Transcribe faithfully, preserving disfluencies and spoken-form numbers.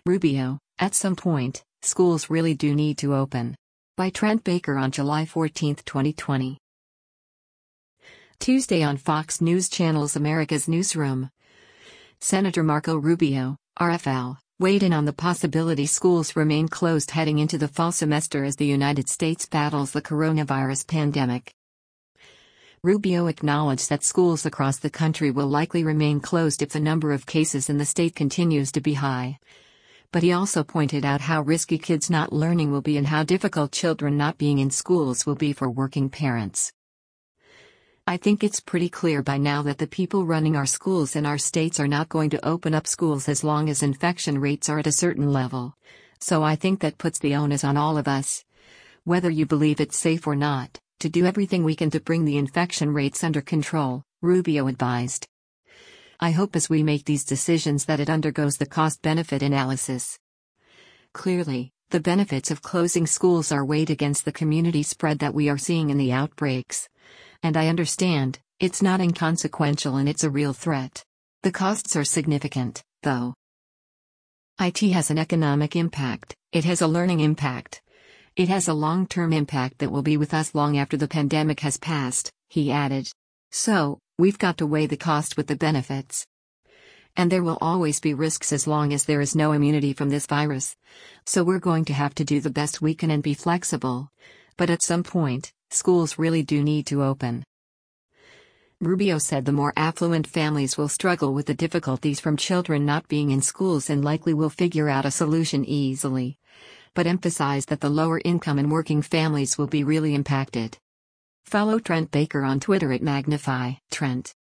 Rubio, at some point, schools really do need to open. By Trent Baker on July fourteenth, twenty twenty. Tuesday on Fox News Channel's America's Newsroom. Senator Marco Rubio, R F L, weighed in on the possibility schools remain closed heading into the fall semester as the United States battles the coronavirus pandemic. Rubio acknowledged that schools across the country will likely remain closed if the number of cases in the state continues to be high. But he also pointed out how risky kids not learning will be and how difficult children not being in schools will be for working parents. I think it's pretty clear by now that the people running our schools in our states are not going to open up schools as long as infection rates are at a certain level. So I think that puts the onus on all of us, whether you believe it's safe or not, to do everything we can to bring the infection rates under control, Rubio advised. I hope as we make these decisions that it undergoes the cost-benefit analysis. Clearly, the benefits of closing schools are weighed against the community spread that we are seeing in the outbreaks. And I understand, it's not inconsequential and it's a real threat. The costs are significant, though. I T has an economic impact, it has a learning impact. It has a long-term impact that will be with us long after the pandemic has passed, he added. So, we've got to weigh the cost with the benefits. And there will always be risks as long as there is no immunity from this virus. So we're going to have to do the best we can and be flexible. But at some point, schools really do need to open. Rubio said the more affluent families will struggle with the difficulties from children not being in schools and likely will figure out a solution easily, but emphasized that the lower income and working families will be really impacted. Follow Trent Baker on Twitter at Magnify Trent.